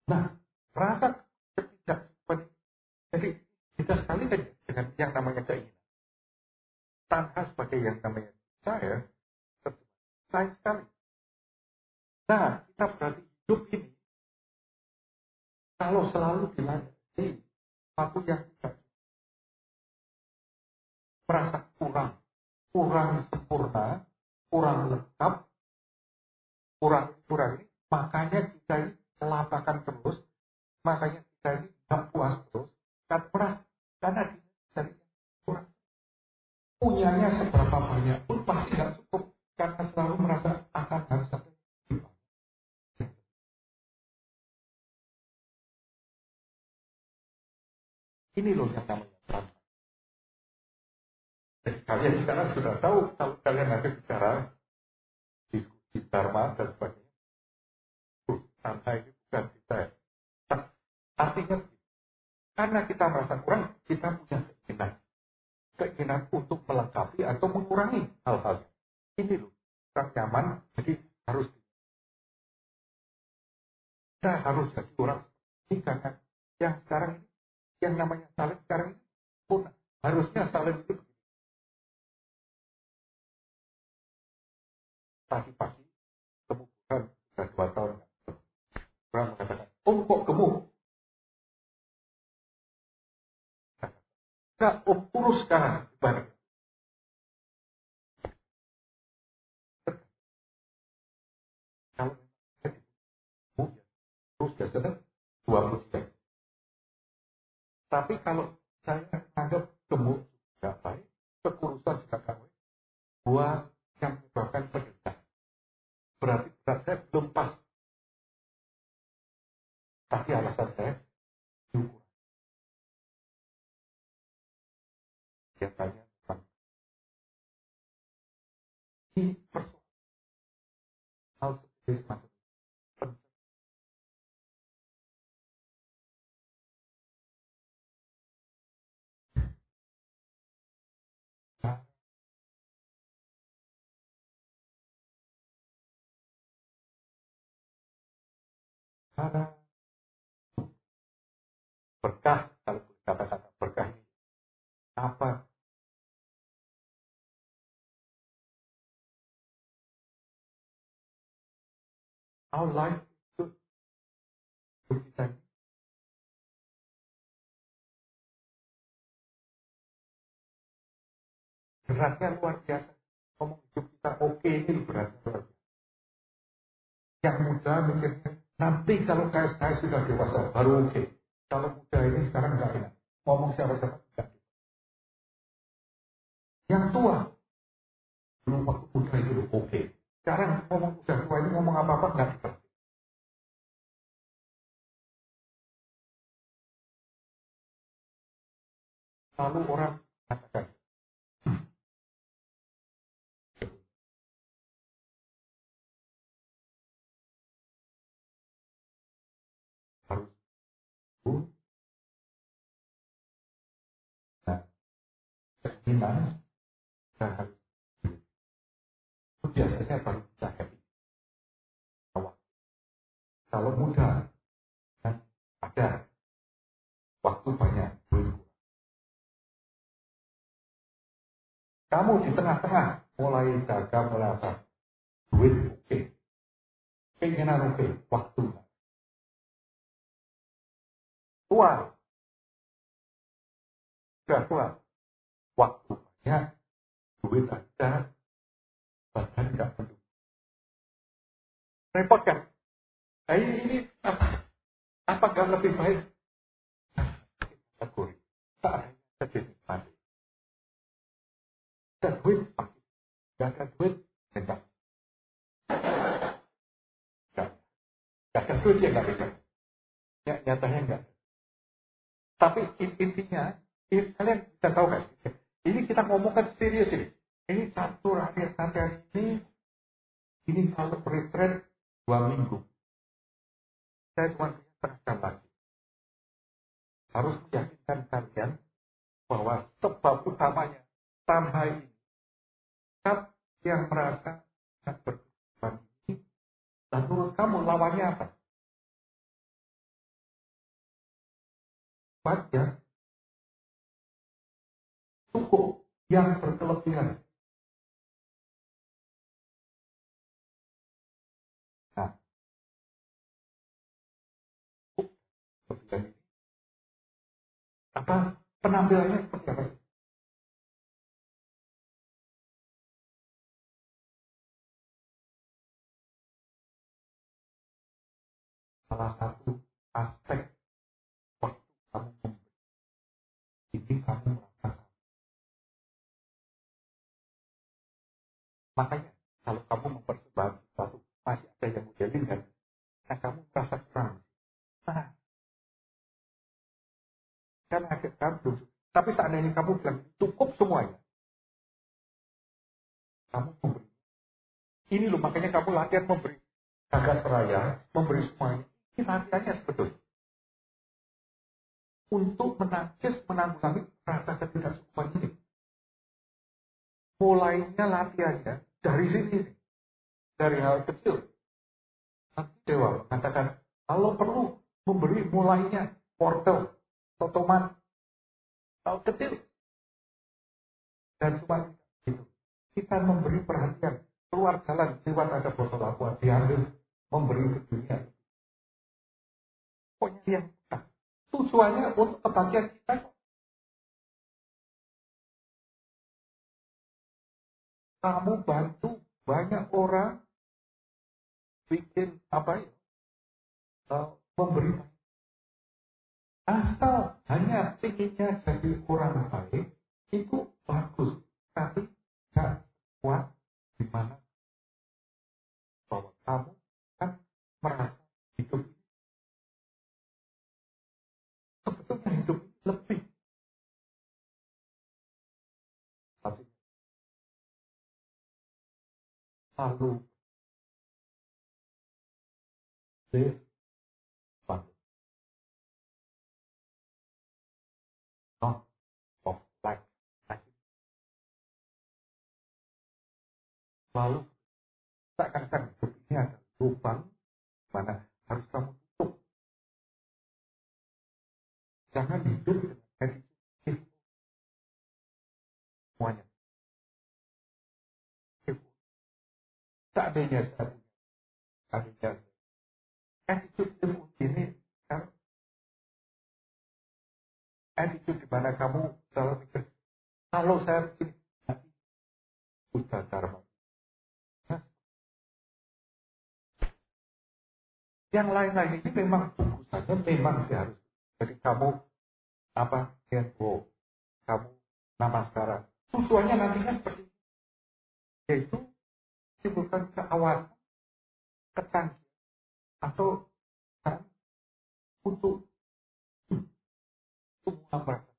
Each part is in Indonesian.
Nah, rasa ketidakcukupan jadi kita sekali dengan yang namanya keinginan. Tanpa sebagai yang namanya saya sekali. Nah, kita berarti hidup ini kalau selalu dilandasi sesuatu yang tidak merasa kurang sempurna, kurang lengkap, kurang ini, makanya kita ini melakukan terus, makanya kita ini tidak puas terus, karena dari kurang. Punyanya seberapa banyak pun pasti tidak cukup, karena selalu merasa akan harus ada. Ini loh yang namanya Dharma. Jadi kalian sekarang sudah tahu kalau kalian nanti bicara diskusi Dharma dan sebagainya. Dharma ini bukan kita. Artinya, karena kita merasa kurang, kita punya keinginan untuk melengkapi atau mengurangi hal-hal. Ini loh, kurang nyaman, jadi kita harus jadi orang ini karena yang sekarang ini, yang namanya salib sekarang ini pun harusnya salib itu pagi-pagi kemudian sudah 2 tahun orang mengatakan, kok gemuk? Enggak, kurus sekarang dibanding. Kalau terus biasanya 20 jam. Tapi kalau saya anggap gemuk tidak baik, kekurusan juga tidak baik, buat yang menyebabkan penderitaan. Berarti berat saya belum pas. Tapi alasan saya diukur. Dia tanya tentang ini persoalan hal seperti semacam karena berkah, kalau kata-kata berkah ini apa? Our life itu kita beratnya luar biasa. Ngomong hidup kita oke ini beratnya luar biasa. Yang muda mikirnya nanti kalau saya sudah dewasa baru oke. Kalau muda ini sekarang nggak enak. Ngomong siapa-siapa tidak. Yang tua belum waktu muda itu oke. Sekarang ngomong udah tua ini ngomong apa-apa nggak bisa. Lalu orang katakan harus nah, keinginan dan harus itu biasanya baru bisa happy. Kalau muda kan ada waktu banyak, duit. Kamu di tengah-tengah mulai jaga mulai apa? Duit oke. Keinginan oke, waktu. Tua, sudah tua. Waktu banyak, duit ada, badan tidak perlu. Repot kan? Nah, ini apakah lebih baik? Kategori. Tak ada jadi mandi. Ada duit, pakai. Tidak ada duit, tidak. Tidak ada duit, ya nggak bisa. Ya, nyatanya enggak. Tapi intinya, kalian bisa tahu kan? Ini kita ngomongkan serius ini. Ini satu rakyat sampai ini kalau retret 2 minggu. Saya cuma punya setengah jam lagi. Harus meyakinkan kalian bahwa sebab utamanya tanpa ini. Setiap yang merasa berkehidupan ini, dan menurut kamu lawannya apa? sifatnya cukup yang berkelebihan. Nah, kelebihan ini apa penampilannya seperti apa? Salah satu aspek waktu kamu memberi ini kamu merasakan. Makanya kalau kamu mempersembahkan sesuatu masih ada yang modelin kan, nah kamu merasa kurang. Nah, karena akhir kamu, tapi seandainya kamu bilang cukup semuanya, kamu memberi. Ini loh makanya kamu latihan memberi. Jagat raya, memberi semuanya. Ini latihannya sebetulnya. Untuk menanggulangi rasa ketidakcukupan ini. Mulainya latihannya dari sini. Dari hal kecil. Nanti Dewa mengatakan, kalau perlu memberi mulainya wortel, atau tomat, hal kecil. Dan cuma itu. Kita memberi perhatian. Keluar jalan, lewat ada botol aqua, diambil, memberi ke dunia. Pokoknya yang tujuannya untuk kebahagiaan kita. Kamu bantu banyak orang bikin apa ya? Memberi. Asal hanya pinginnya jadi orang baik itu bagus, tapi tidak kuat di mana bahwa kamu kan merasa hidup sebetulnya hidup lebih, tapi lalu live but not of life. Lalu seakan-akan hidup ini ada lubang mana harus kamu tutup. Jangan hidup dengan attitude semuanya. Seandainya saya punya, seandainya attitude ini kan attitude di mana kamu dalam pikir kalau saya begini nanti sudah karma. Nah, yang lain-lain ini memang saja memang harus. Jadi kamu apa info kamu nama sekarang tujuannya nantinya seperti itu. Yaitu timbulkan keawasan, kecanggihan atau untuk semua merasa.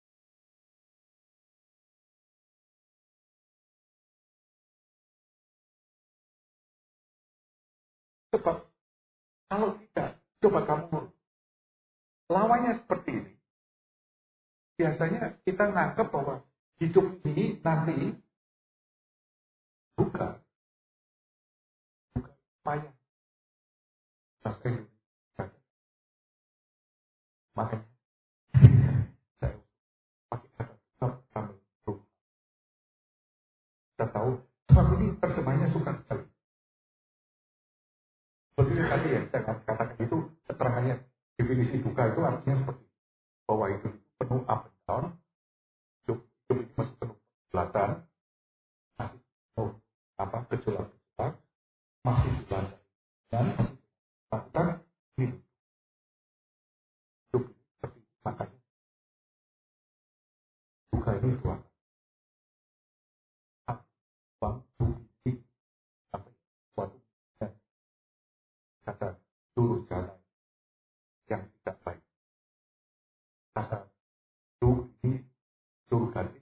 Sebab kalau tidak, coba kamu lawannya seperti ini. Biasanya kita nangkep bahwa hidup ini nanti bukan payah. Makanya saya pakai kata kami kita tahu sebab ini terjemahnya suka sekali. Seperti tadi ya saya katakan itu keterangannya definisi duka itu artinya seperti bahwa itu penuh up and down, hidup ini masih penuh kejelasan, masih penuh gejolak-gejolak, masih dilanda dan melakukan hidup seperti makanya duka ini dua waktu sampai suatu kata lurus jalan yang tidak baik, kata dulu ini suruh ganti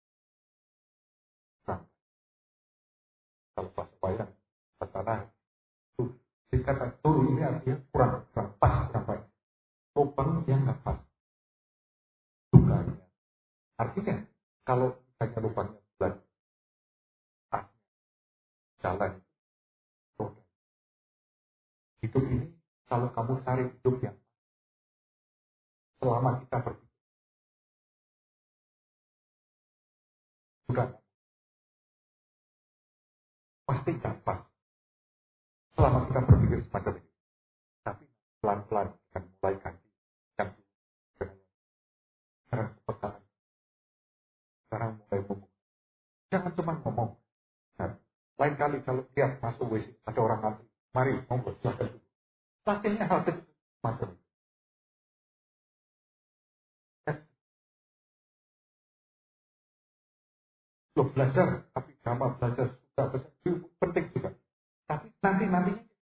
nah, kalau bahasa wayang bahasa lain itu kata turu ini artinya kurang pas kurang baik, lubang yang nggak pas dukanya artinya kalau misalnya lubangnya bulan pas jalan roda hidup ini kalau kamu cari hidup yang selama kita berpikir. Sudah pasti gampang selama kita berpikir semacam ini. Tapi pelan-pelan akan mulai ganti yang sekarang pekaan. Sekarang mulai ngomong. Jangan cuma ngomong. Nah, lain kali kalau lihat masuk WC ada orang ngantri, mari ngomong silahkan. Latihnya hal kecil macam itu. Loh, belajar, tapi drama belajar sudah itu penting juga. Tapi nanti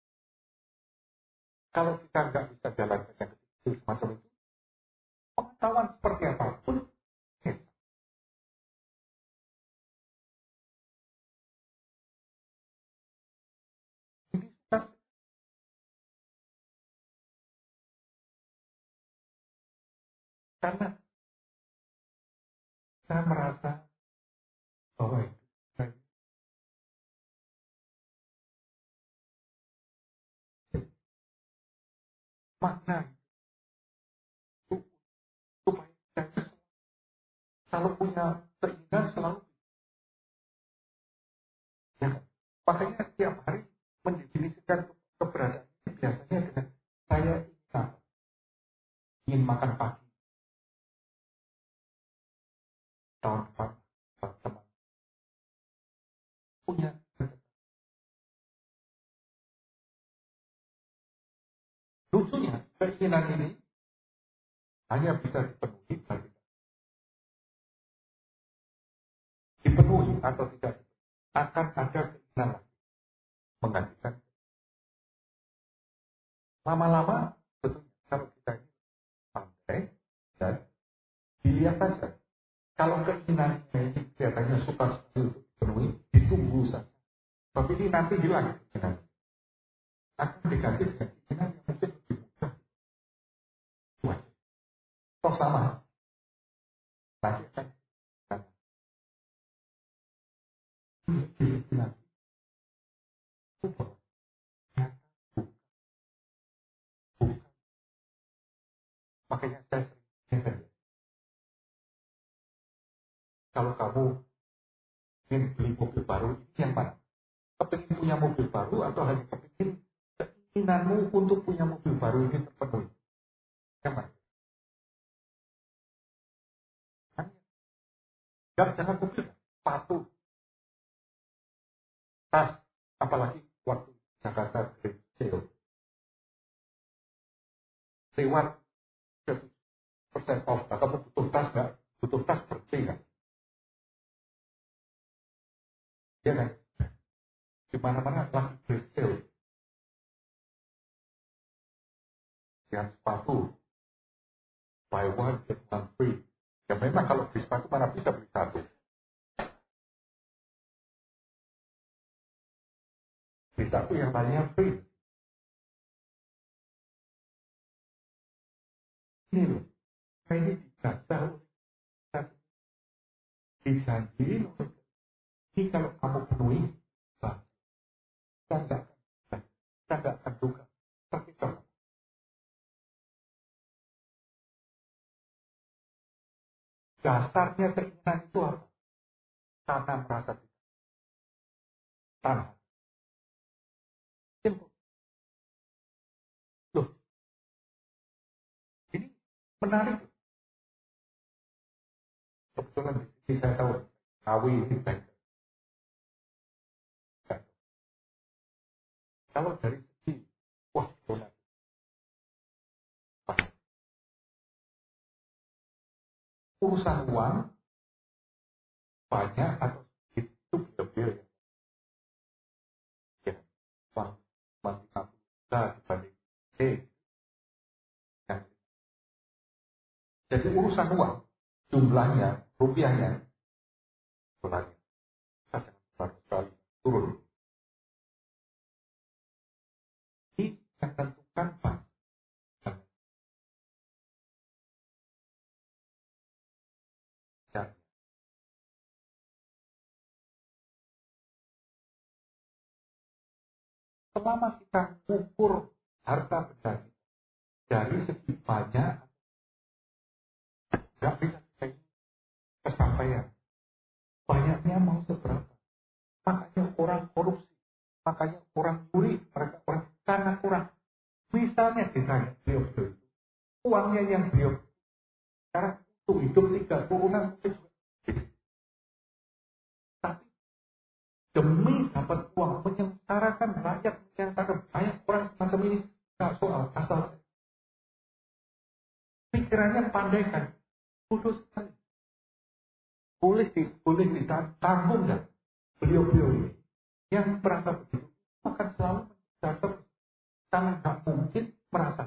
kalau kita nggak bisa jalankan yang kecil semacam itu, pengetahuan seperti apapun, ini sudah karena saya merasa bahwa itu makna itu supaya kita kalau punya keinginan selalu ya, makanya setiap hari mendefinisikan keberadaan ini biasanya dengan saya ingin makan pagi tahun depan teman punya lucunya keinginan ini hanya bisa dipenuhi dipenuhi atau tidak akan ada keinginan menggantikan lama-lama tentunya kalau kita ini pandai dan dilihat saja kalau keinginannya ini kelihatannya suka sekali untuk dipenuhi ditunggu saja tapi ini nanti hilang keinginan akan diganti dengan keinginan yang mungkin lebih mudah buat toh sama nanti akan keinginan itu bukan makanya saya sering kalau kamu ingin beli mobil baru ini yang mana? Kepingin punya mobil baru atau hanya kepingin keinginanmu untuk punya mobil baru ini terpenuhi? Yang mana? Jangan mobil, sepatu, tas, apalagi waktu Jakarta Great Sale. Lewat 30% off, atau butuh tas nggak? Butuh tas berarti nggak? Iya kan? Di mana-mana lagi Great Sale. Yang sepatu, buy one, get one free. Ya memang kalau beli sepatu mana bisa beli satu. Beli satu yang lainnya free. Ini loh, ini dijajah dijanjiin ini kalau kamu penuhi, kita nggak akan duga. Tapi kalau dasarnya keinginan itu apa? Karena merasa tidak tanah. Simple. Loh, ini menarik. Kebetulan di sini saya tahu Awi ini baik. Kalau dari segi, wah, urusan uang banyak atau sedikit itu beda-beda. Ya, uang 50 juta dibanding ya. Jadi urusan uang, jumlahnya, rupiahnya, dolarnya, saya baru sekali turun. Ini yang tentukan bank. Ya, selama kita ukur harta benda dari segi banyak Nggak bisa kesampaian. Banyaknya mau seberapa. Makanya orang korupsi. Makanya orang curi. Mereka orang karena kurang. Misalnya ditanya beliau itu. Uangnya yang beliau sekarang untuk hidup 3 turunan mungkin juga. Tapi demi dapat uang menyengsarakan rakyat, menyengsarakan banyak orang semacam ini. Nggak soal asal. Pikirannya pandai kan. Bodoh sekali. Boleh ditanggung kan. Beliau-beliau ini. Yang merasa begitu. Akan selalu menjatuh. Karena nggak mungkin merasa.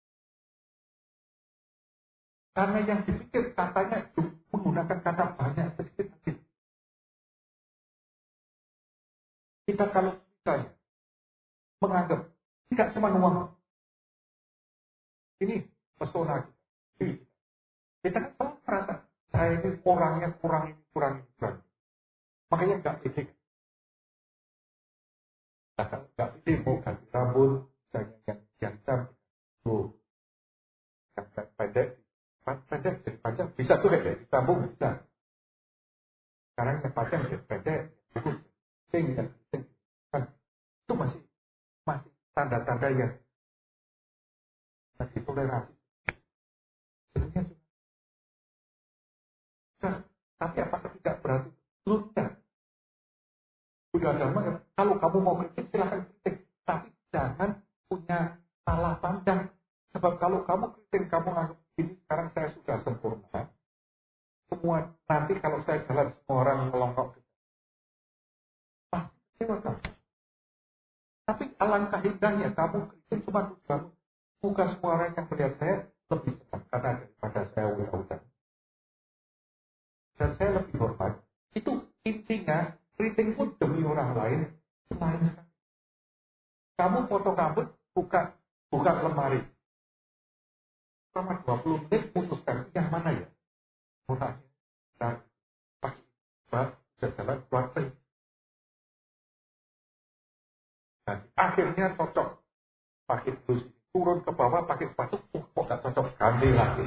Karena yang dipikir katanya menggunakan kata banyak sedikit. Kita kalau misalnya menganggap tidak cuma uang. Ini pesona kita. Kita kan selalu merasa saya ini orangnya kurang ini, kurang ini, kurang ini. Makanya nggak pede. Nggak pede mau ganti rambut, misalnya yang jam, tuh, yang pendek jadi panjang bisa tuh kayak disambung bisa. Sekarang yang panjang jadi pendek, yang kan itu masih tanda-tanda yang masih toleransi. Sebenarnya tapi apakah tidak berarti tidak? Sudah agama ya, kalau kamu mau kritik silahkan kritik, tapi jangan punya salah pandang. Sebab kalau kamu kritik, kamu anggap ini sekarang saya sudah sempurna. Semua nanti kalau saya jalan semua orang melongkok. Pasti kecewa kamu. Tapi alangkah indahnya kamu kritik cuma kamu. Bukan semua orang yang melihat saya lebih senang karena daripada saya udah. Dan saya lebih hormat. Itu intinya kritik pun demi orang lain selain kamu potong rambut buka lemari selama 20 menit putuskan yang mana ya murahnya dan pakai bisa jalan keluar dan akhirnya cocok pakai blus turun ke bawah pakai sepatu kok gak cocok ganti lagi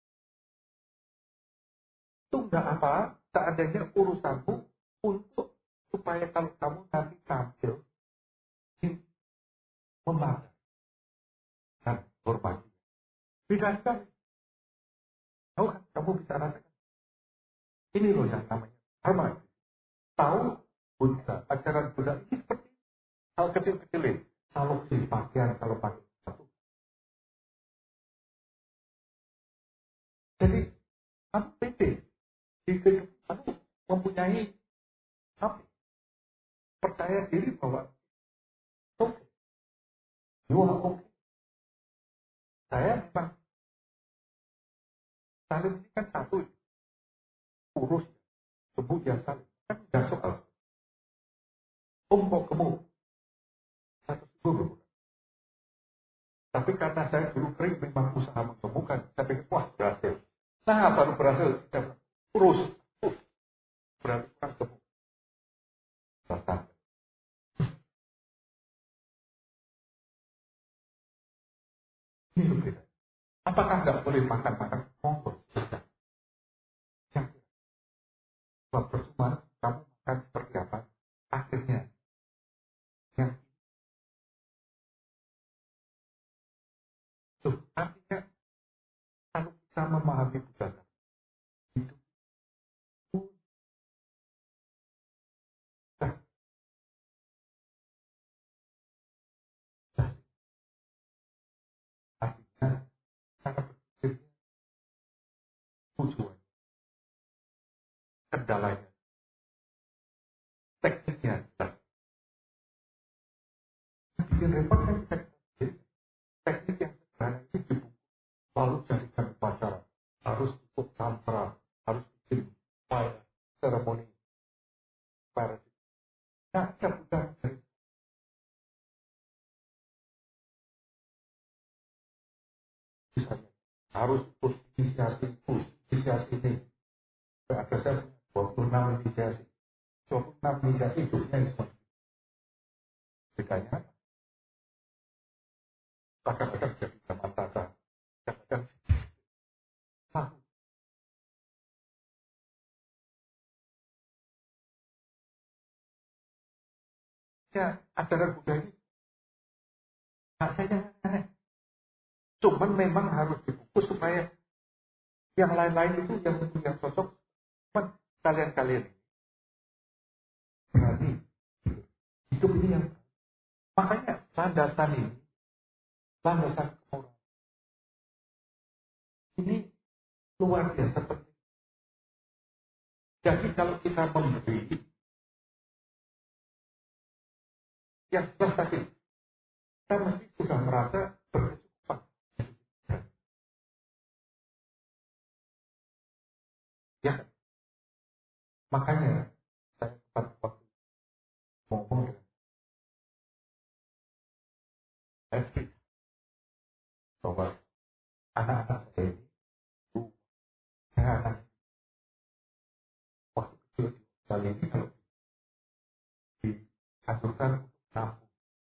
itu enggak apa seandainya urusanmu untuk supaya kalau kamu nanti tampil memakai dan hormati beda sekali tahu kan kamu bisa rasakan ini loh yang namanya hormat tahu Buddha ajaran Buddha ini seperti hal kecil-kecil ini kalau beli pakaian kalau pakai sepatu jadi kamu pede di kehidupan mempunyai apa percaya diri bahwa oke oke saya memang saling ini kan satu urus sembuh yang saling kan tidak soal kok kamu satu sembuh tapi karena saya dulu kering memang usaha mengembukan saya pikir wah berhasil nah baru berhasil urus berarti kan sembuh rasa ini berbeda apakah nggak boleh makan monggo yang sebab percuma kamu makan seperti apa akhirnya yang itu artinya kalau kita memahami budaya hidup itu sudah artinya cara berpikir tujuan kendalanya tekniknya jelas bikin repot kan teknik yang sederhana itu dibuka lalu jadikan upacara harus ikut tantra harus bikin seremoni parasi nah kita bukan misalnya harus ikut inisiasi ini ada saya 26 inisiasi 26 inisiasi hidupnya Islam bedanya kadang-kadang jadi zaman tata kadang-kadang Ya, ajaran Buddha ini nggak saya aneh. Cuman memang harus dibungkus supaya yang lain-lain itu yang cocok. Cuman kalian berani hidup ini yang makanya landasan ini, landasan moral ini luar biasa penting. Jadi kalau kita memberi yang jelas tadi, kita mesti sudah merasa berkecukupan. Ya, makanya saya pada waktu ngomong dengan Estri bahwa anak-anak saya ini, saya anak waktu kecil kali ini kalau diaturkan nabung,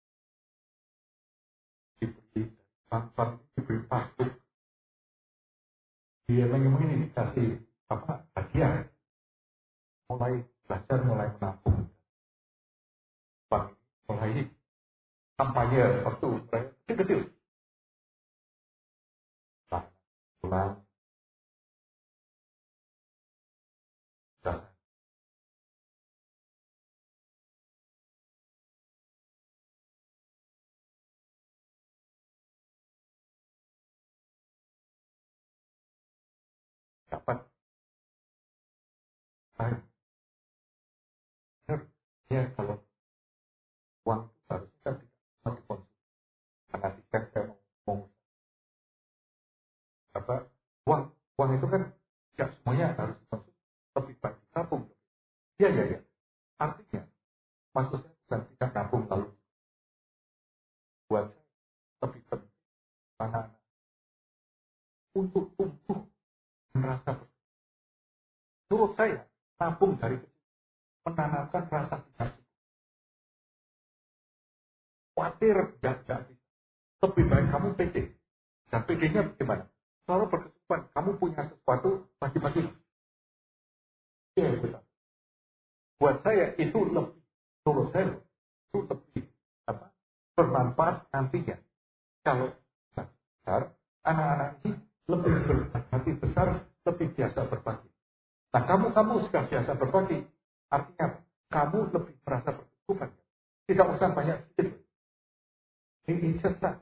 diberi bantuan, diberi pasuk, dia memang ini dikasih hadiah, mulai belajar, mulai menabung, mulai kampanye waktu kecil, nah, pulang, dan dapat saya ya kalau uang itu harusnya kan tidak dikonsumsi karena saya mau uang uang itu kan tidak semuanya harus dikonsumsi, lebih baik ditabung. Ya. Artinya maksudnya bukan tidak nabung lalu buat saya lebih penting anak-anak untuk tumbuh merasa menurut saya nabung dari kecil menanamkan rasa tidak khawatir tidak bisa. Lebih baik kamu pede. Dan pedenya bagaimana? Selalu berkecukupan. Kamu punya sesuatu bagi-bagi. Ya, betul. Buat saya itu lebih, menurut saya itu lebih bermanfaat nantinya. Kalau besar, anak-anak ini lebih berhati besar, lebih biasa berbagi. Nah, kamu sudah biasa berbagi, artinya kamu lebih merasa berkecukupan. Tidak usah banyak sedikit. Ini sesat.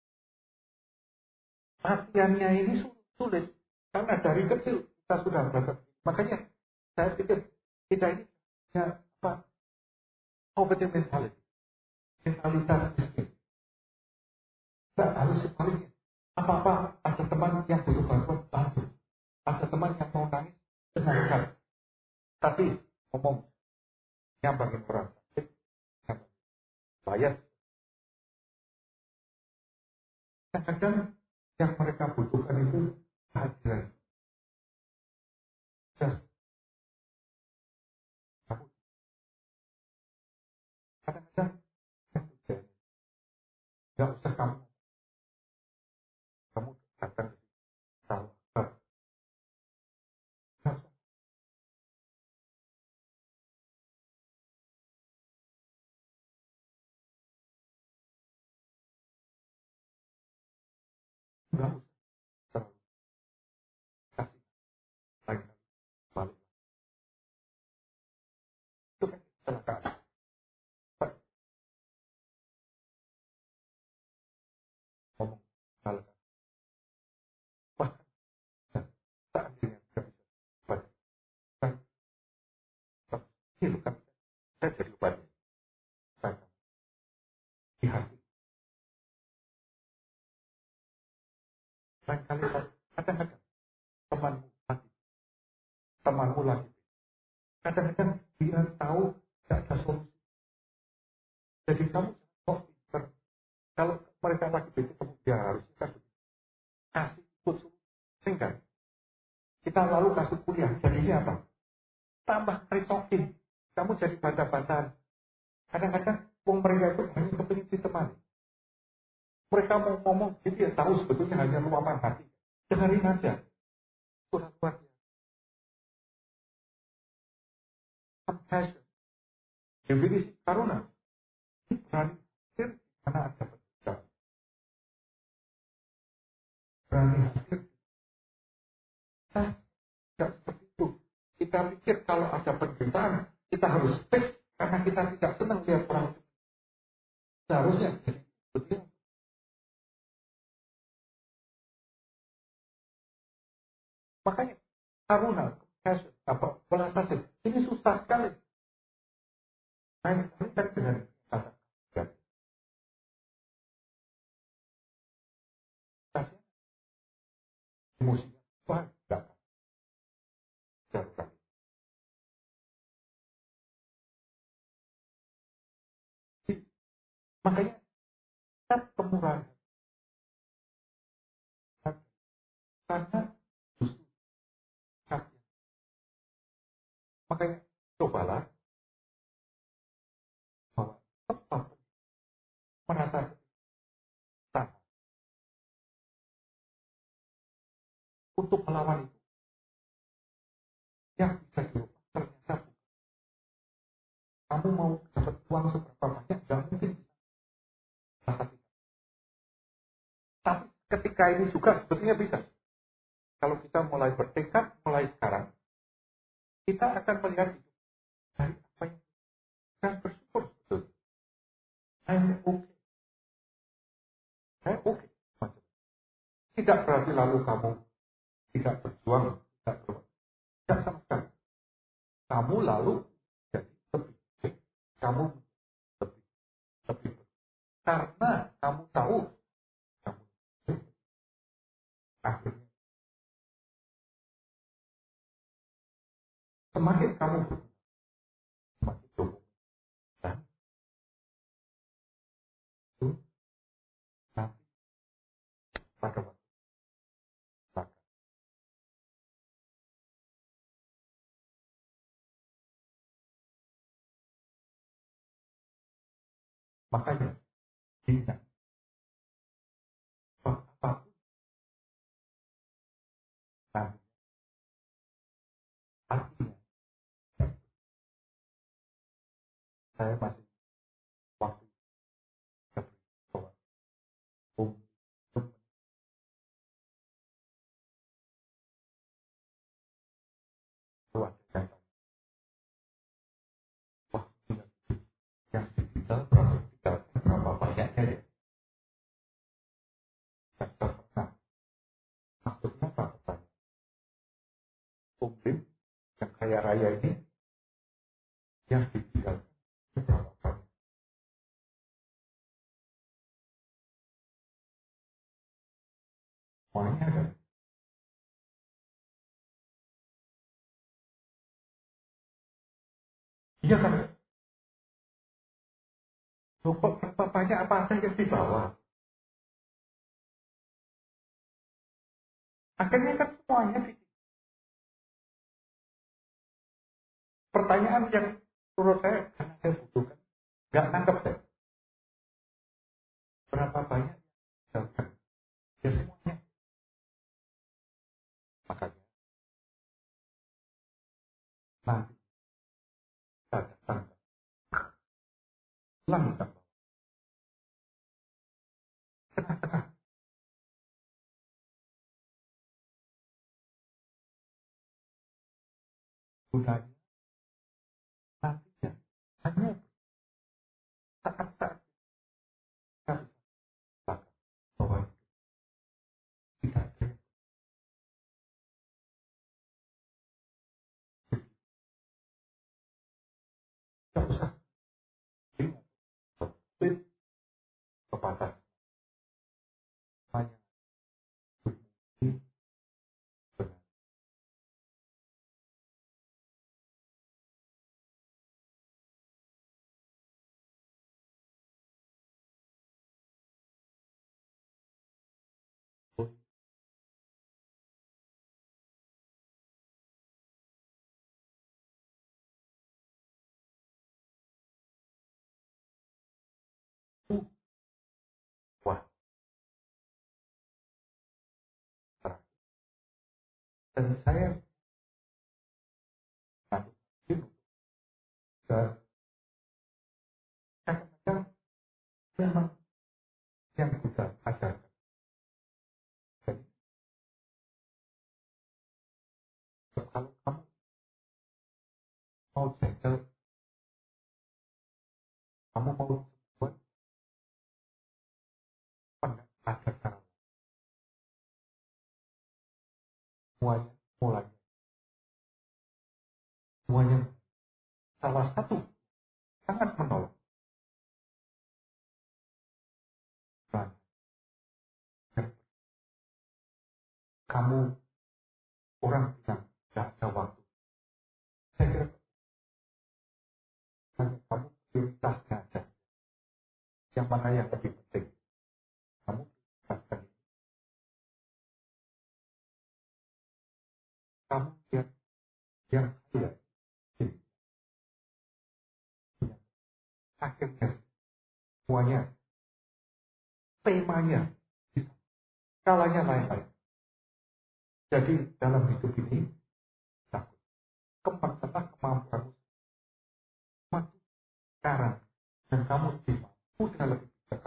Latihannya ini sulit. Karena dari kecil kita sudah merasa. Makanya saya pikir kita ini punya poverty mentality. Mentalitas miskin. Tidak harus sebaliknya. Apa-apa ada teman yang butuh bantuan, bantu. Ada teman yang mau nangis, dengarkan. Tapi ngomong, nyambangin orang sakit, bayar. Kadang-kadang yang mereka butuhkan itu kehadiran. Kadang-kadang nggak usah kamu datang ke salah. Nggak usah terlalu kasih lagi balik. Itu kan kecelakaan. Ngomong salah. Bahkan seandainya nggak bisa balik. Itu kan saya jadi lupa. Saya di hati. Lain kali kadang-kadang temanmu lagi. Kadang-kadang dia tahu tidak ada solusi. Jadi kamu kok pinter. Kalau mereka lagi begitu, kamu dia harus kasih ikut sehingga kita lalu kasih kuliah. Jadinya apa? Tambah resokin. Kamu jadi bantah-bantahan. Kadang-kadang mereka itu hanya kepingin ditemani. Mereka mau ngomong, jadi dia tahu sebetulnya hanya luapan hati. Dengarin aja. Kurang kuat. Compassion. Definisi karuna. berani hadir di mana ada perbedaan. Berani hadir. Kita tidak seperti itu. Kita pikir kalau ada penderitaan, kita harus fix karena kita tidak senang lihat orang. Seharusnya jadi betul. Makanya karuna, belas kasih, ini susah sekali. Lain sekali kan dengan kata kasih, emosinya tidak jauh. Makanya kita kemurahan karena justru hati. Makanya cobalah bahwa tetap merasa tak untuk melawan itu yang bisa diubah ternyata kamu mau dapat uang seberapa banyak tidak mungkin rasa tidak. Tapi ketika ini juga sebetulnya bisa. Kalau kita mulai bertekad mulai sekarang, kita akan melihat itu dari apa yang dan bersyukur betul. I'm okay. Saya okay. Tidak berarti lalu kamu tidak berjuang, tidak berjuang. Tidak sama sekali. Kamu lalu jadi lebih baik. Kamu lebih baik. Karena kamu tahu kamu akhirnya semakin kamu semakin cukup. Dan itu nanti pada waktu belakang. Makanya ingat bahwa apapun nanti artinya saya masih waktu bahwa untuk keluarga waktu yang digital berapa banyaknya ya. Nah, maksudnya apa pertanyaan? Umrim yang kaya raya ini yang digital berapa banyak? Semuanya ada. Iya kan? Berapa banyak apa ada yang dibawa? Akhirnya kan semuanya pertanyaan yang menurut saya karena saya butuhkan nggak nangkep saya. Berapa banyak yang dilakukan? Ya semuanya. Makanya nanti kita datang ulang kita tengah-tengah gunanya nantinya hanya saat-saat kita bisa lakukan bahwa tidak ada tidak usah sulit kepada hanya ini benar. Wah, terang. Dan saya kadang-kadang Memang yang kita ajarkan. Jadi, kalau kamu mau jengkel, kamu mau buat ada cara. Semuanya semuanya salah satu sangat menolong. Dan kamu orang yang tidak ada waktu. Saya kira kamu prioritasnya aja. Yang mana yang lebih penting? Kamu prioritaskan itu. Kamu lihat yang kaya. Akhirnya semuanya temanya skalanya lain-lain. Jadi dalam hidup ini kembangkanlah kemampuanmu sekarang dan kamu lebih mampu dengan lebih bisa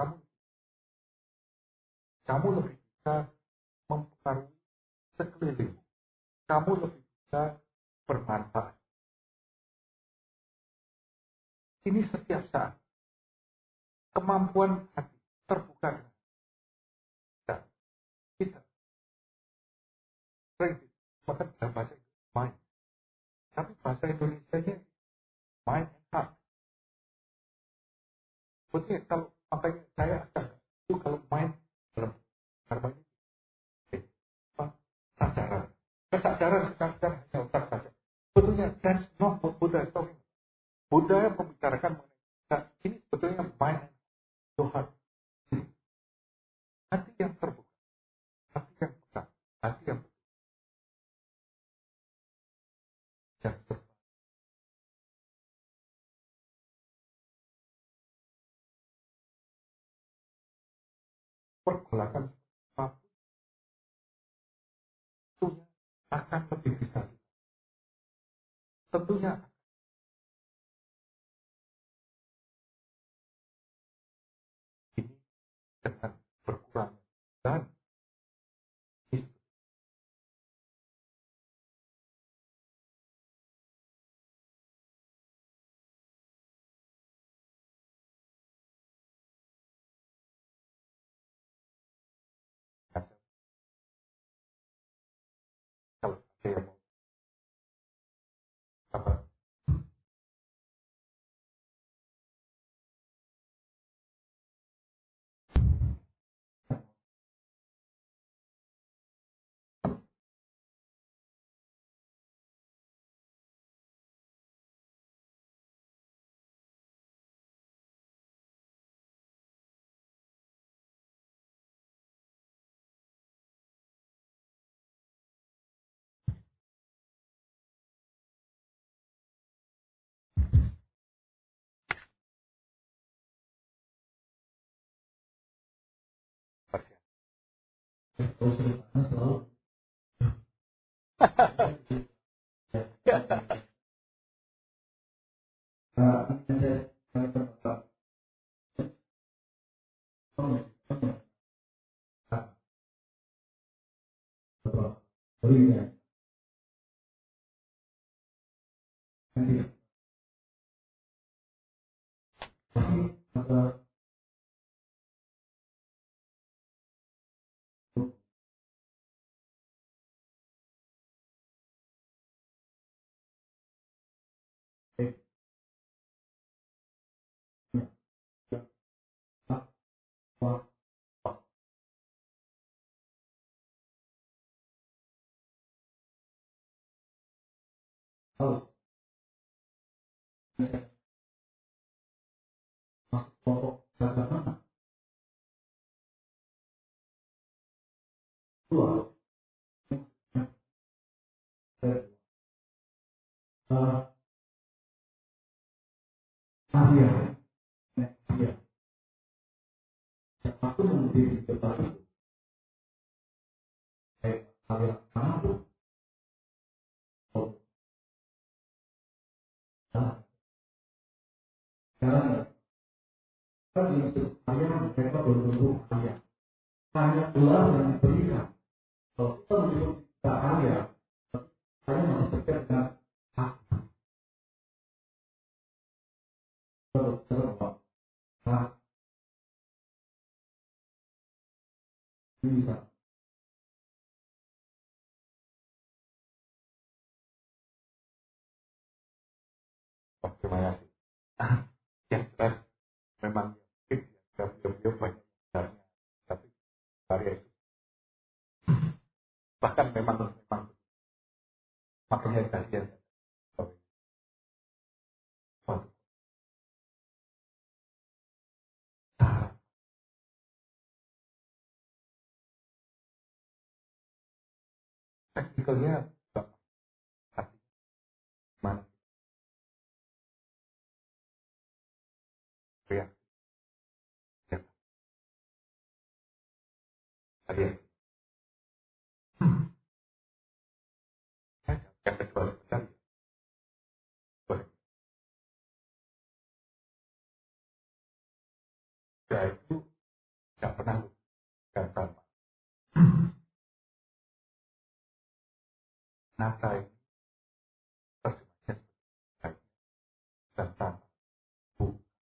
kamu lebih bisa mempengaruhi sekeliling. Kamu lebih bisa bermanfaat. Ini setiap saat. Kemampuan hati terbuka. Dan kita sering maka dalam bahasa Indonesia mind. Tapi bahasa Indonesia-nya mind and heart. Sebetulnya kalau makanya saya akan itu kalau mind dalam karma ini kesadaran. Kesadaran hanya otak saja. Sebetulnya that's not what Buddha is talking. Buddha membicarakan mengenai ini sebetulnya mind and heart. Hati yang terbuka, hati yang peka, hati yang serba. Pergolakan apapun tentunya akan lebih bisa. Tentunya ini dengan berkurang dan kalau saya mau apa pasien. Sekarang Saya mereka berbentuk ayat. Hanya gelar yang diberikan. Kalau kita menyebut kita ayat, saya masih terkait dengan hati. Terus, nah, ini bisa. Terima kasih. Yang jelas memang beliau banyak sebenarnya, tapi karya itu bahkan memang makanya tadi yang suatu cara teknikalnya hati mana reaksi yang tadi yang kedua sebenarnya saya itu tidak pernah bukan sama nata ini terjemahnya sebagai dan sama bu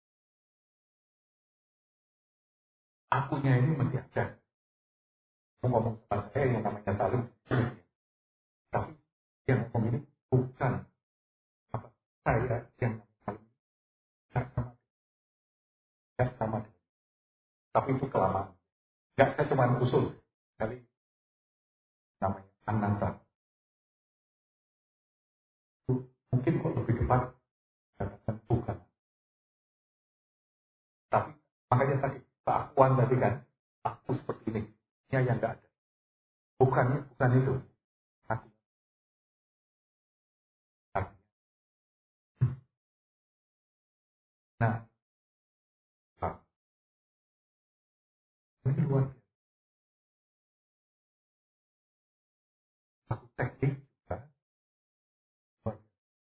akunya ini mesti ada. Mau ngomong sama saya yang namanya Salim, tapi yang ngomong ini bukan apa saya yang Salim tidak sama, tidak sama, tapi itu kelamaan. Tidak, saya cuma usul dari namanya Ananta. Itu mungkin kok lebih depan katakan bukan. Tapi makanya tadi keakuan tadi kan, aku seperti ini, ini yang nggak ada. Bukan itu. Artinya, artinya. Nah, Pak, ini luar biasa. Satu teknik juga, luar biasa.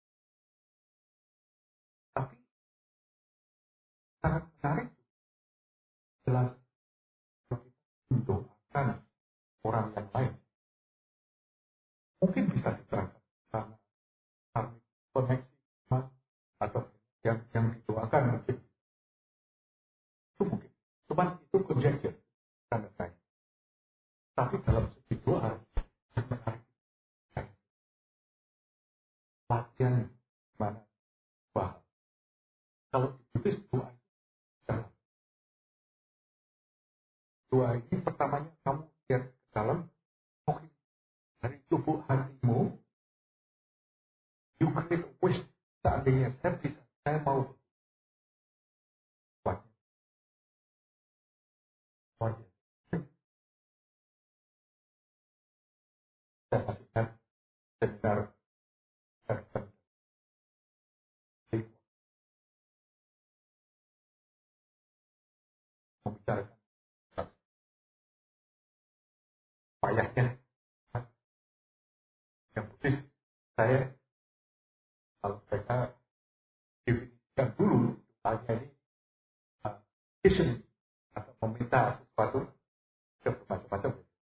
Tapi sangat menarik, jelas kalau kita mendoakan orang yang lain, mungkin bisa diterangkan karena koneksi atau yang didoakan mungkin itu mungkin. Cuman itu conjecture, tanda saya. Tapi dalam segi doa, menarik latihan mana bahwa kalau ditulis doa itu dalam doa ini pertamanya kamu lihat ke dalam, mungkin dari tubuh hatimu, you create a wish. Seandainya saya bisa, saya mau buat wajah. Saya pastikan seminar membicarakan payahnya yang putih. Saya kalau mereka definisikan dulu hanya ini vision atau meminta sesuatu ke macam-macam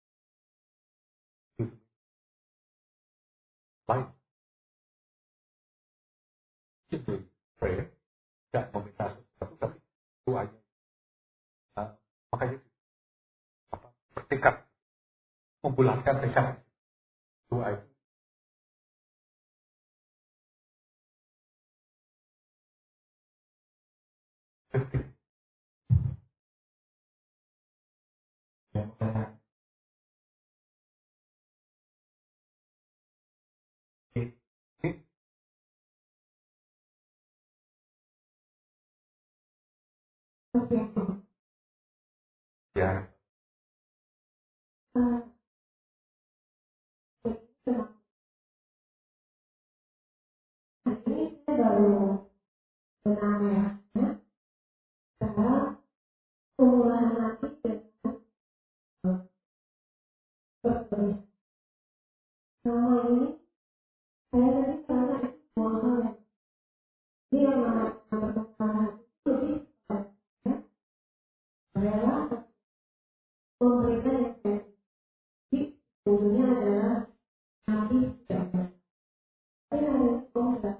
itu lain itu prayer tidak meminta sesuatu tapi itu hanya makanya bertekad membulatkan tekad doa itu penting yang ini ya ini baru benarnya karena pengolahan hati berbeda. Selama ini saya tadi karena itu semua hal yang dia mengatakan perkembangan itu lebih memberikan ekspresi ujungnya adalah nanti tidak ada. Tapi hari itu enggak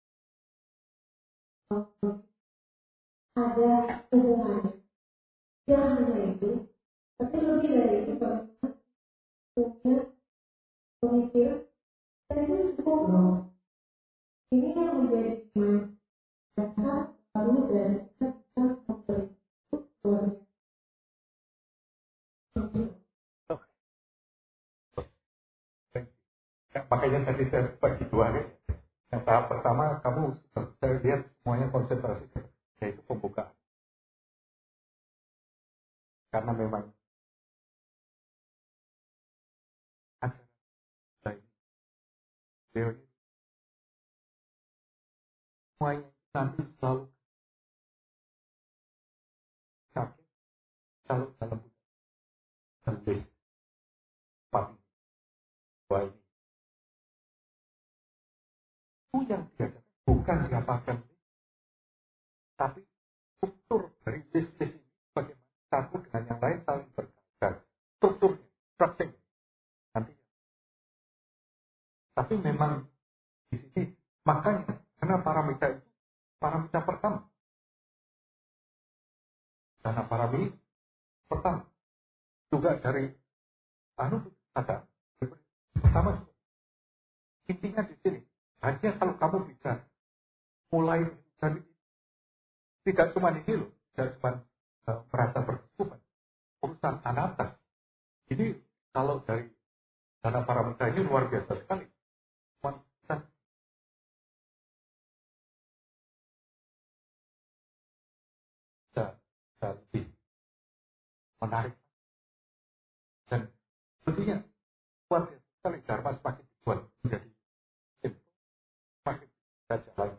ada hubungannya. Jangan hanya itu, tapi lebih dari itu bagaimana punya pemikir dan itu cukup loh. Ini yang menjadi dasar baru dari dasar pembentuk. Makanya tadi saya bagi dua ya. Yang tahap pertama kamu saya lihat semuanya konsentrasi yaitu pembukaan. Karena memang ada semuanya nanti selalu sakit, selalu dalam lebih pasti baik. Itu yang biasa bukan diapakan, tapi struktur dari bisnis ini bagaimana satu dengan yang lain saling berkaitan. Strukturnya, structure nanti. Tapi memang di sini makanya karena paramita itu paramita pertama. Karena paramita pertama juga dari ada pertama intinya di sini hanya kalau kamu bisa mulai dari tidak cuma ini loh, tidak cuma merasa berkecukupan urusan anatta. Jadi kalau dari dana paramita ini luar biasa sekali. Bisa lebih menarik dan tentunya luar biasa sekali dharma semakin dibuat menjadi semakin bisa jalan.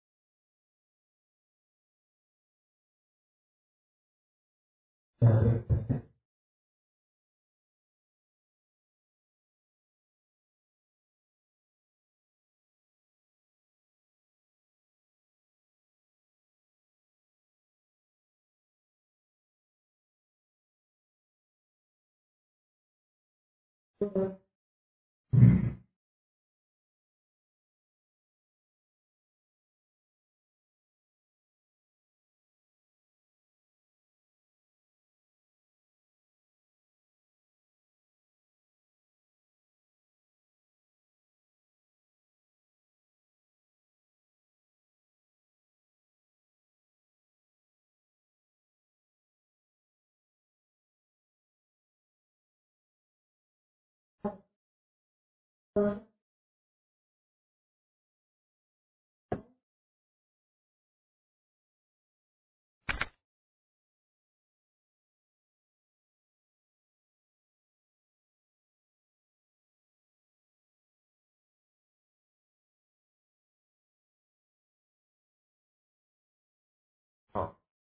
Oh,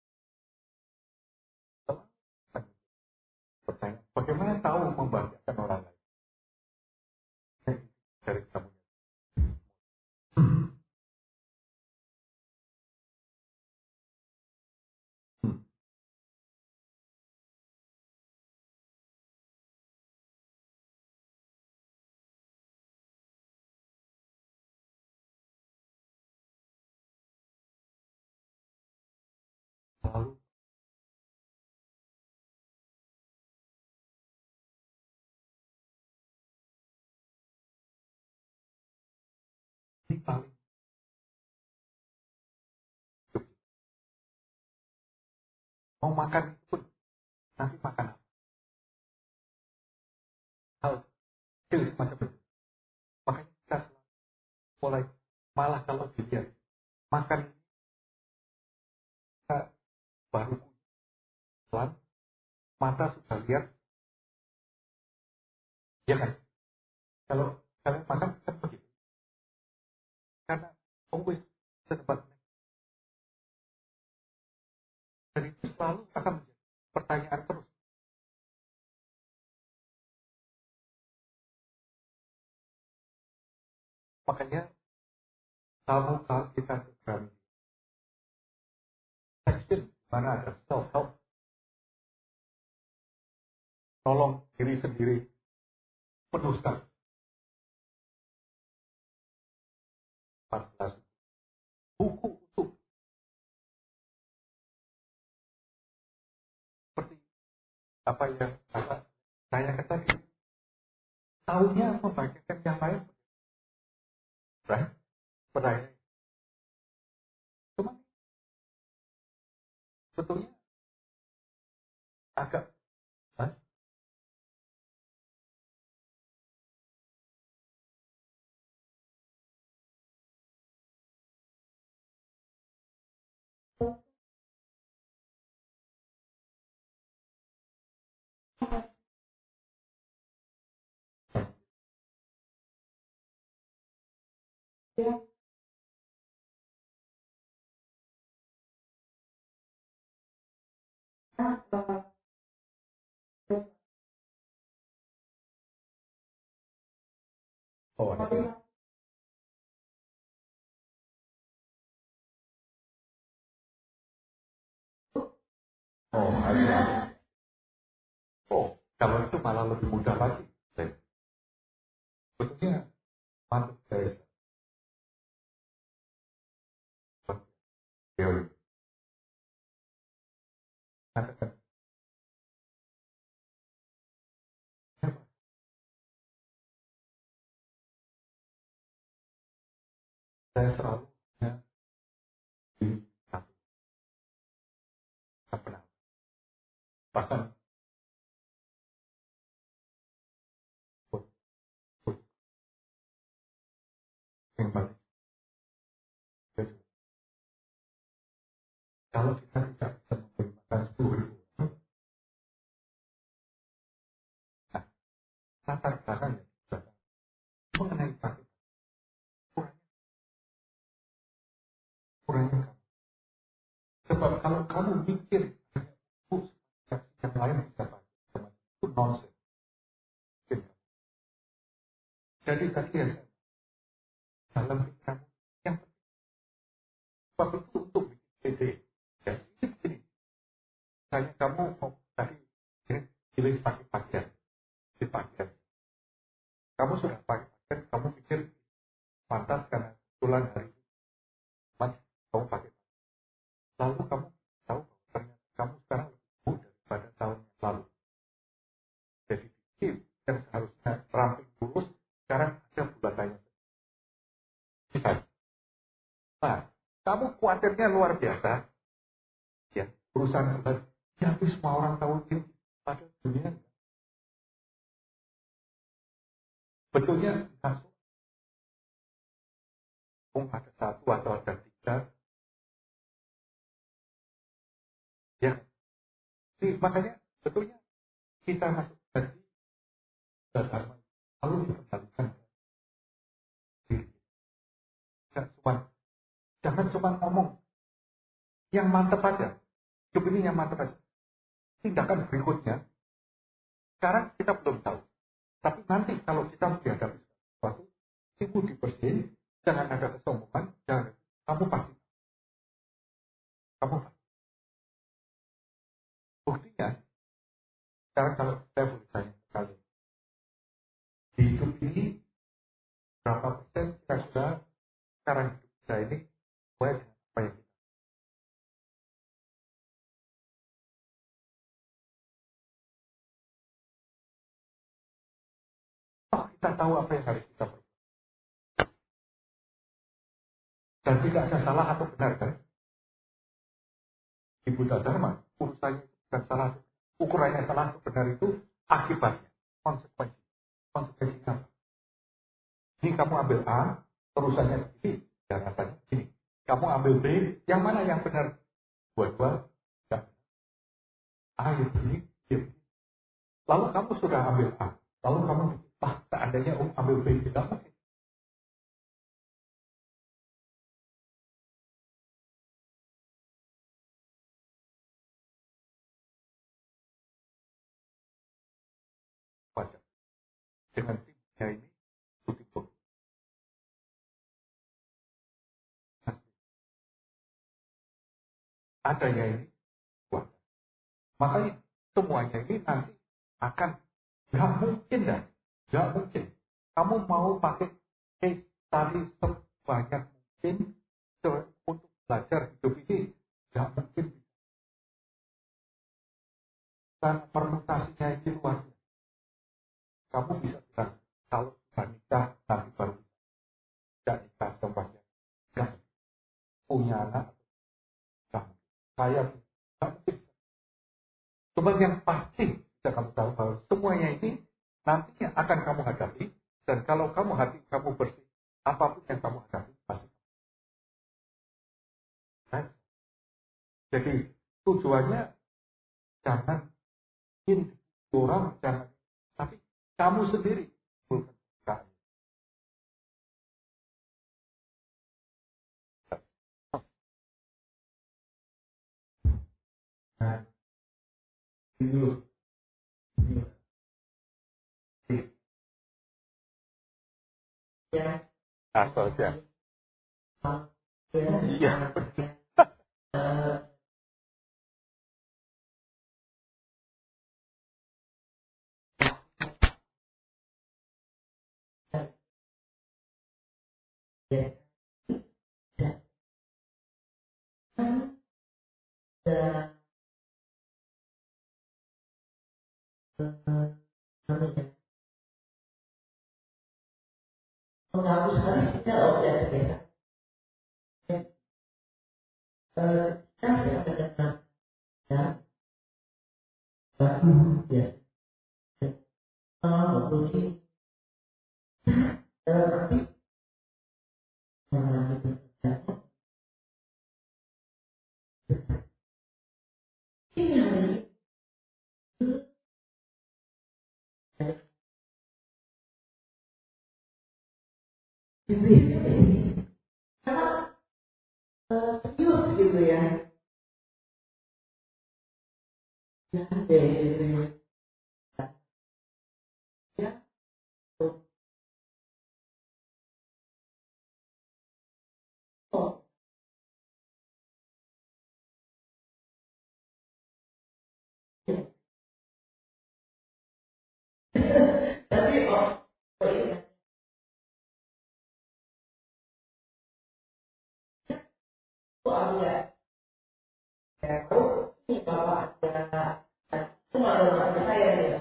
pertanyaan, bagaimana tahu membahagiakan orang lain dari kamu? Lalu ini paling mau makan itu pun nanti makan hal kecil semacam itu. Makanya kita mulai malah kalau dilihat makan kita baru pelan mata sudah lihat ya kan kalau kalian makan kan begitu karena always tempat dan itu selalu akan menjadi pertanyaan terus makanya kalau kita sedang section mana ada self help nolong diri sendiri penuh sekali. 14 buku untuk seperti apa yang saya katakan. Tahunya membagikan yang lain, right? Percaya. Cuma sebetulnya agak Ya, ada. Ada. Kalau itu malah lebih mudah lagi. Sebetulnya mantap saya teori. Katakan, saya selalu di satu, tak pernah. Bahkan put, put, yang paling kecil. Kalau kita tidak bisa menggunakan 10.000, nah, latar belakang yang bisa mengenai sakit, kurangnya kamu. Sebab kalau kamu mikir, yang lain bisa pakai, itu nonsense. Jadi tadi ya, dalam pikiran yang sebab itu untuk bikin PD. Ya, ini begini. Misalnya kamu mau tadi pilih pakai pakaian, di pakaian. Kamu sudah pakai pakaian, kamu pikir pantas karena kebetulan hari ini kamu pakai. Lalu kamu tahu bahwa ternyata kamu sekarang lebih gemuk daripada tahun yang lalu. Jadi pikir yang seharusnya ramping lurus, sekarang ada bulatannya. Nah, kamu khawatirnya luar biasa, ya, urusan bulan. Ya, itu semua orang tahu ini pada dunia. Betulnya langsung ada satu atau ada tiga, ya. Jadi, makanya betulnya kita masuk gaji dan lalu dikembalikan diri. Jangan cuma ngomong yang mantap aja. Hidup ini yang mantap aja. Tindakan berikutnya, sekarang kita belum tahu. Tapi nanti kalau kita menghadapi sesuatu, itu dibersihin, jangan ada kesombongan, jangan. Kamu pasti. Kamu pasti. Buktinya, sekarang kalau saya boleh tanya sekali, di hidup ini berapa persen kita sudah sekarang hidup kita ini sesuai dengan apa yang kita. Oh, kita tahu apa yang harus kita perbuat. Dan tidak ada salah atau benar kan? Di Buddha Dharma, urusannya bukan salah. Ukurannya salah atau benar itu akibatnya, konsekuensi. Konsekuensinya. Ini kamu ambil A, terusannya begini, ya rasanya begini. Kamu ambil B, yang mana yang benar? Dua-dua, ya. A yang begini, ya. Lalu kamu sudah ambil A, lalu kamu, seandainya ambil B, tidak mungkin. Wajar. Dengan timnya ini, tutup. Adanya ini, wajar. Makanya semuanya ini nanti nggak mungkin dah, nggak mungkin. Kamu mau pakai case study sebanyak mungkin untuk belajar hidup ini, nggak mungkin. Dan permutasinya itu luar biasa. Kamu bisa bilang, kalau sudah nikah, nanti baru tidak nikah sebanyak. Nggak punya anak, nggak mungkin. Saya nggak mungkin. Cuma yang pasti, bisa kamu tahu bahwa semuanya ini nantinya akan kamu hadapi. Dan kalau hati kamu bersih, apapun yang kamu hadapi, pasti. Nah, jadi tujuannya jangan ingin orang, jangan, tapi kamu sendiri. Nah, itu asal ya. Iya, betul. Menghapuskan kita objek kita. Kita tidak mendengar ya, baru ya, menguji tapi ini hari ini karena serius gitu ya. Ya, ya, oh, ya. Tapi oh iya, kok ada ya, oh ini bapak ada cuma ada saya ya.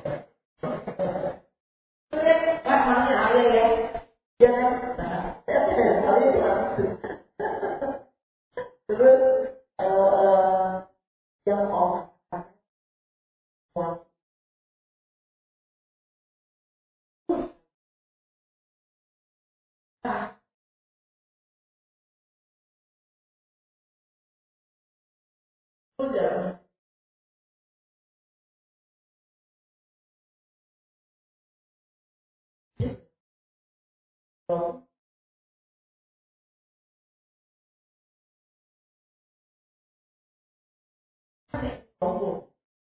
Pak masih ada ya, ya, saya tidak tahu itu. Terus yang mau udah ngomong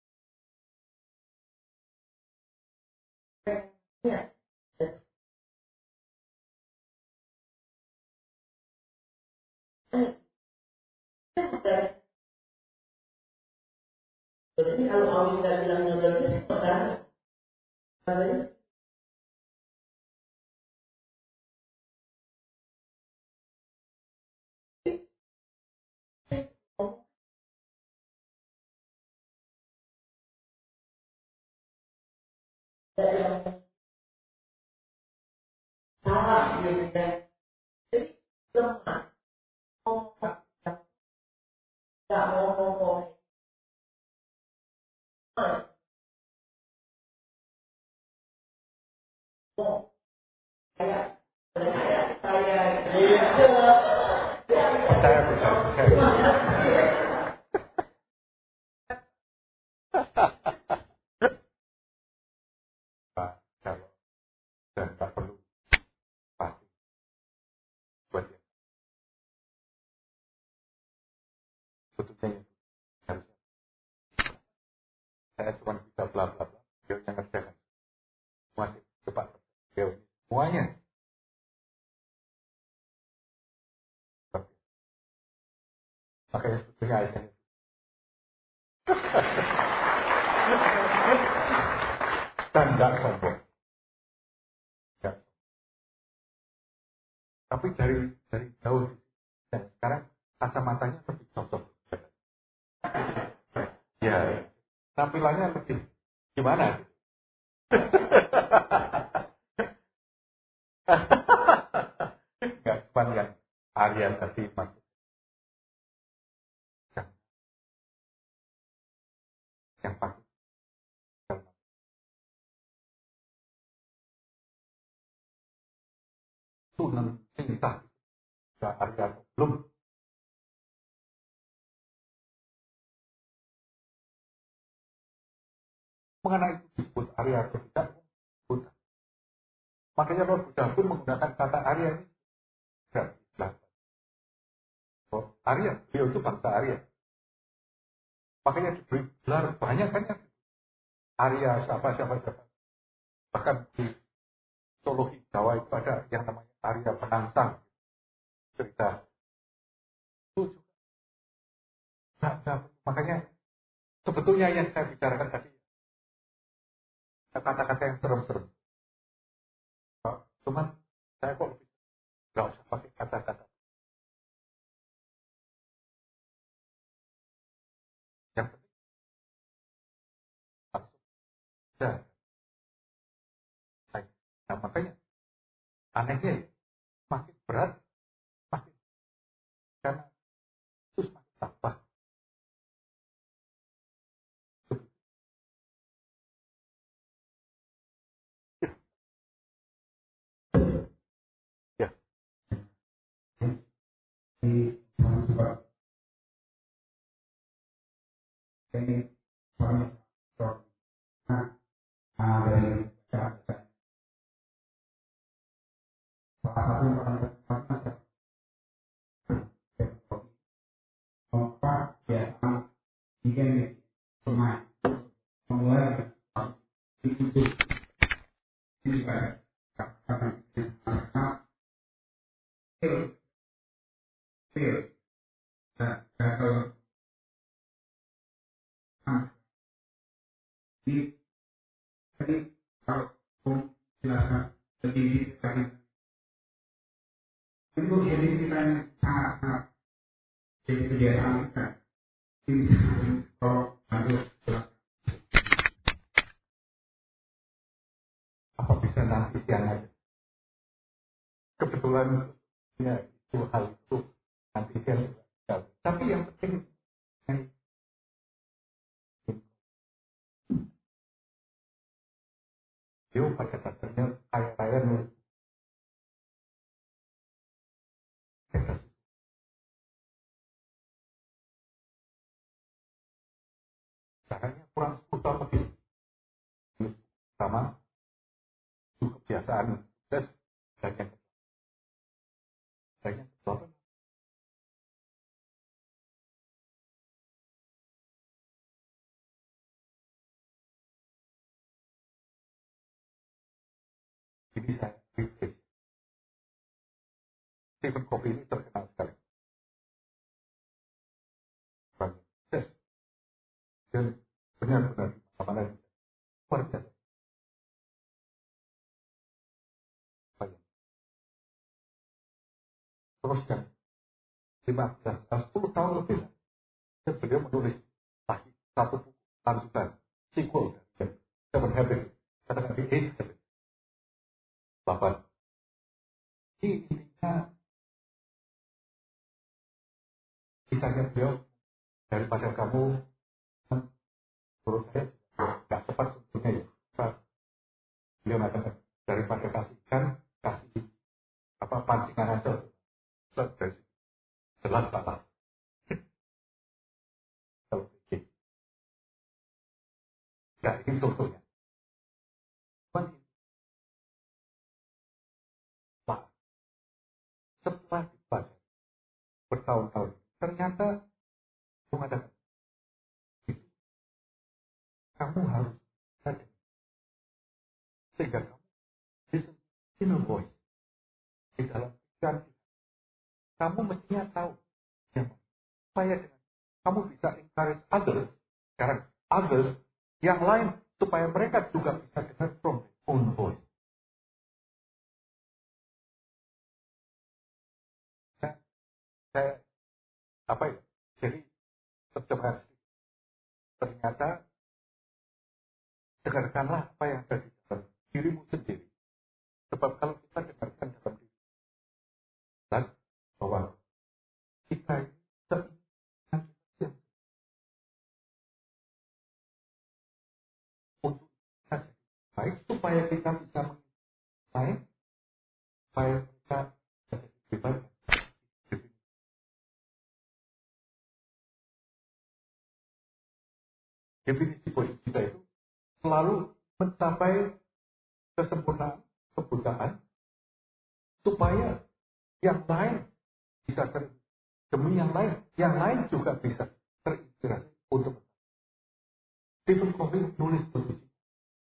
ya. Jadi kalau Awi nggak bilang nyodornya sih benar. Salah gitu ya. Jadi lemah. Nggak mau ngomong. Kayak saya gitu. Percaya. Pak, kalau dan tak perlu pasti buat dia. Sebetulnya harusnya saya cuma bisa bla bla bla. Dia yang ngerjakan. Masih cepat. Dia semuanya. Makanya sebetulnya Aisyah nggak sombong. Nggak. Tapi dari jauh, dan sekarang kacamatanya lebih cocok. Ya, tampilannya lebih gimana? Nggak cuma yang Arya tadi masuk. Yang pasti. Sunan cinta. Sudah Arya belum. Mengenai itu disebut Arya atau tidak, disebut. Makanya Lord Buddha pun menggunakan kata Arya ini. Oh, Arya, beliau itu bangsa Arya. Makanya diberi gelar banyak kan yang Arya, siapa. Bahkan di mitologi Jawa itu ada yang namanya Arya Penangsang. Cerita. Itu juga. Makanya sebetulnya yang saya bicarakan tadi, kata-kata yang serem-serem. Cuman saya kok nggak usah pakai kata-kata. Yang penting langsung. Ya. Nah, makanya anehnya makin berat, makin karena itu semakin tambah. Ya. Ini salah satu tempat biasa ingin rumah memulai itu juga katakan feel dan kalau di tadi kalau jelaskan lebih tadi itu jadi kita sangat jadi kebiasaan kita kalau harus Apa bisa nanti siang aja? Kebetulan ya itu hal itu nanti siang juga. Tapi yang penting dia pada dasarnya kaya nulis. Caranya kurang 10 tahun lebih. Sama itu kebiasaan sukses dan yang kedua. Jadi saya refresh. Stephen Covey ini terkenal sekali. Banyak sukses. Dan benar-benar mana luar biasa. Banyak. Terus yang 15 tahun, 10 tahun lebih lah. Dan beliau menulis lagi satu buku lanjutan, sequel dari Seven Habits. Katakan di 8 Habits. 8. Ini intinya kisahnya beliau daripada kamu menurut saya nggak tepat sebetulnya ya. Beliau mengatakan daripada kasih ikan, kasih pancingan aja. Jelas salah. Ya, ini contohnya. Setelah dibaca bertahun-tahun, ternyata mengatakan kamu harus sadar sehingga kamu listen inner voice di dalam pikiran kamu mestinya tahu yang supaya dengan kamu bisa encourage others. Sekarang others yang lain supaya mereka juga bisa dengar from their own voice. Saya jadi terjemahkan ternyata dengarkanlah apa yang ada di dalam dirimu sendiri. Sebab kalau kita dengarkan dalam diri kita bahwa kita ini seingat yang untuk kita jadi baik supaya kita bisa mengingat supaya kita bisa jadi lebih baik. Definisi positif kita itu selalu mencapai kesempurnaan, kebutaan, supaya yang lain bisa demi yang lain juga bisa terinspirasi untuk Stephen Covey nulis begitu.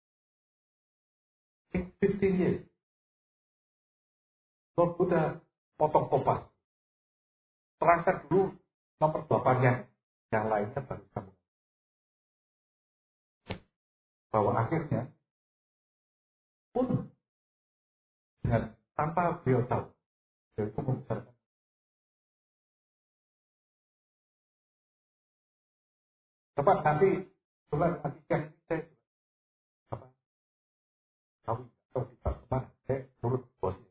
In 15 years, Lord Buddha potong kopas. Terangkan dulu nomor 8-nya, yang lainnya baru sambung. Bahwa akhirnya pun dengan tanpa beliau tahu, beliau itu membicarakan. Coba nanti yang saya tahu atau tidak teman, saya turut bosnya.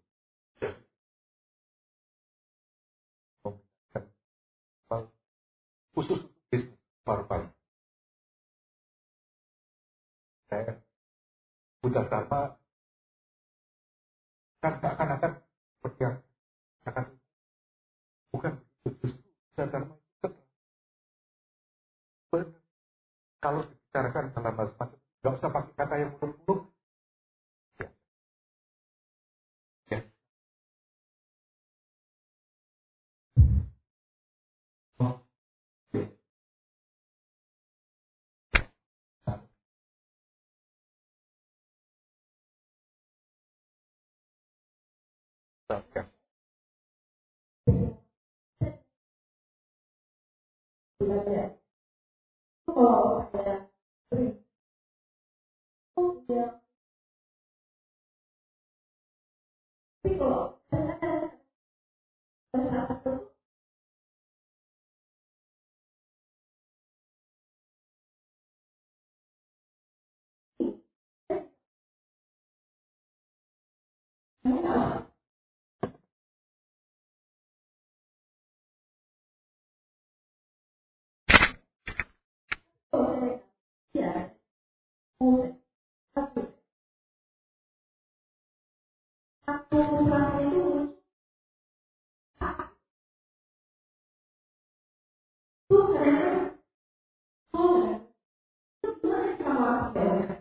Khusus bisnis baru-baru. Saya Buddha Dharma kan seakan-akan seperti yang akan bukan justru Buddha Dharma itu benar. Kalau dibicarakan dalam bahasa macam nggak usah pakai kata yang muluk-muluk. Ya. Oh, ya. Nah, ya. Kalau saya ya, tapi kalau saat itu kalau saya ya aku merasa itu karena itu sebenarnya sama ya.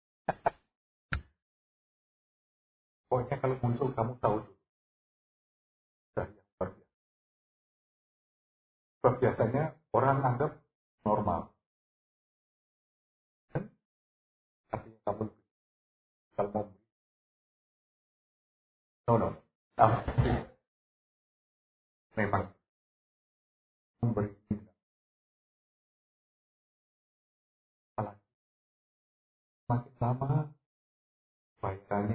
Pokoknya kalau muncul kamu tahu dulu. Nah, yang luar biasa. Sebab biasanya orang anggap normal. Dan artinya kamu kalau mau no. Memang memberi apalagi makin lama bayarannya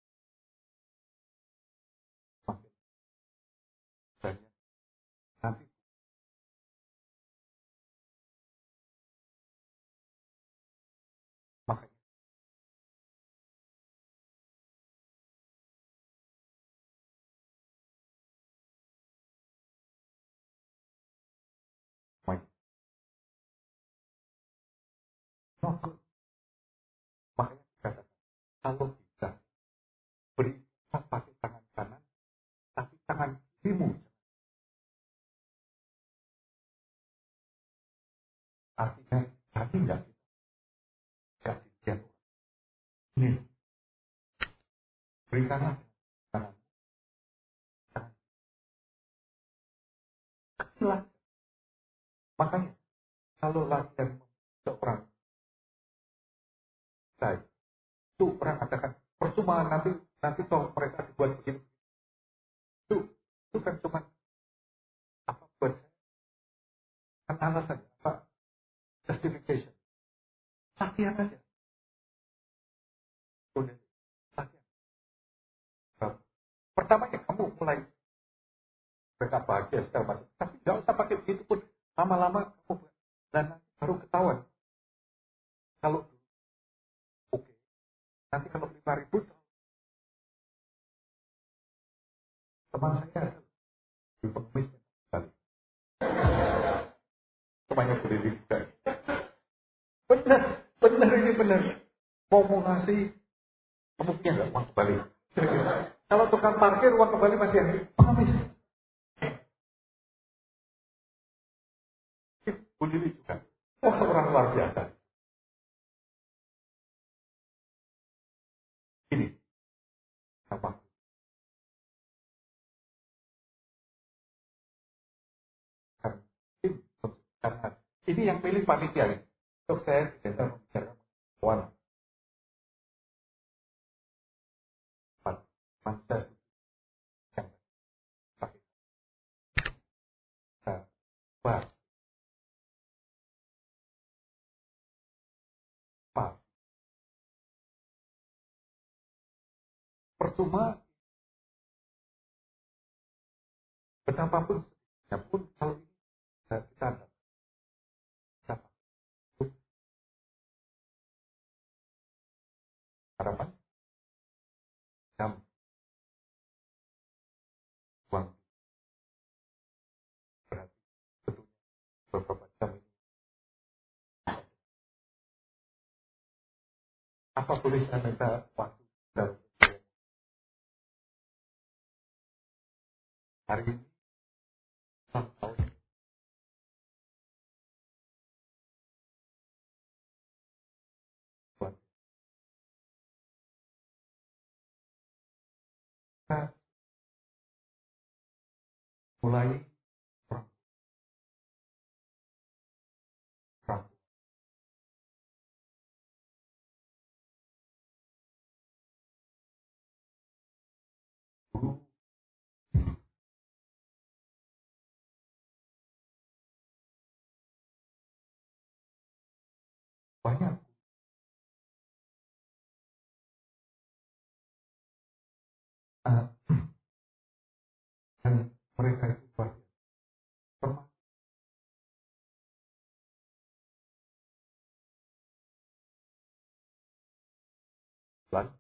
makin banyak. Nanti makanya no, makanya dikatakan kalau bisa beri pakai tangan kanan, tapi tangan kirimu artinya jadi nggak jadi dia ini berikanlah tangan kecil. Makanya kalau latihan seorang baik itu orang katakan percuma nanti toh mereka dibuat begini itu kan cuma apa buat kan alasan apa justification latihan aja Pertama ya kamu mulai mereka bahagia segala macam. Tapi nggak usah pakai begitu pun. Lama-lama kamu dan baru ketahuan. Kalau oke, nanti kalau 5.000 teman saya di pengemis sekali. Temannya berdiri juga. Benar ini benar. Mau ngasih, kamu punya nggak uang kembali? Kalau tukang parkir uang kembali masih yang pengemis. Berdiri juga. Wah, orang luar biasa. Ini apa? Karena ini yang pilih panitia ini. Untuk saya tidak membicarakan kawan. Masa yang pakai apa? Percuma betapapun ya pun kalau ini kita ada harapan jam uang berarti tentunya beberapa jam ini apa boleh saya minta waktu dalam hari ini tahun buat kita mulai perang dulu banyak uh, dan mereka itu banyak termasuk dan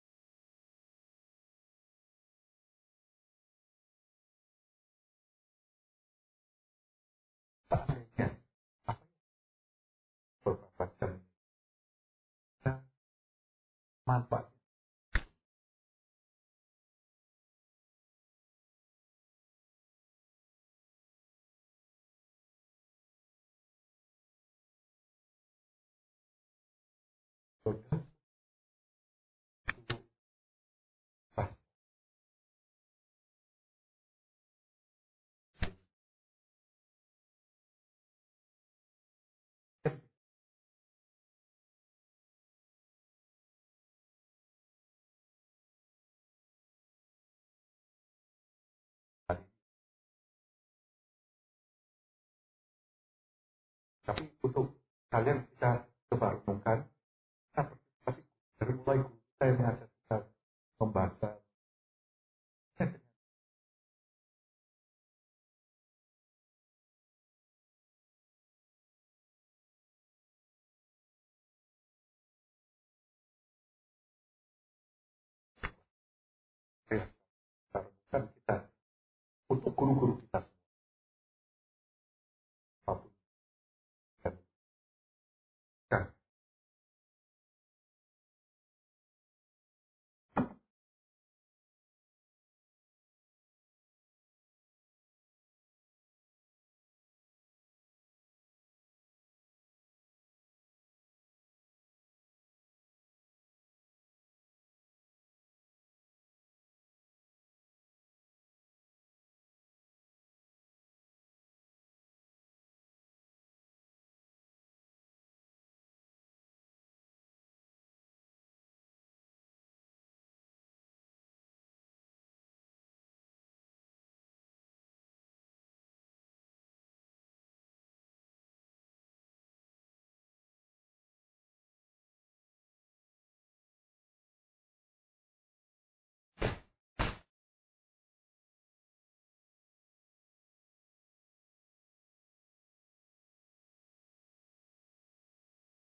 akhirnya apa beberapa jam dan manfaat sudah pas tadi tapi untuk kalian kita coba renungkan kita pasti dari mulai saya mengajar